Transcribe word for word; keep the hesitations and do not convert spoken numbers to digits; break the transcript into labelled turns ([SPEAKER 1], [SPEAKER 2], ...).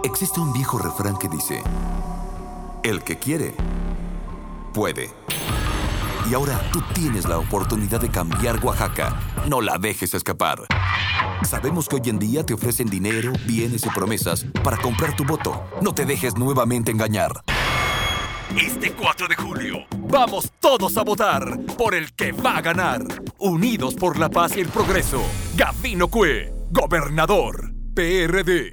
[SPEAKER 1] Existe un viejo refrán que dice: el que quiere, puede. Y ahora tú tienes la oportunidad de cambiar Oaxaca. No la dejes escapar. Sabemos que hoy en día te ofrecen dinero, bienes y promesas para comprar tu voto. No te dejes nuevamente engañar. Este cuatro de julio, vamos todos a votar por el que va a ganar. Unidos por la paz y el progreso. Gabino Cue, gobernador, P R D.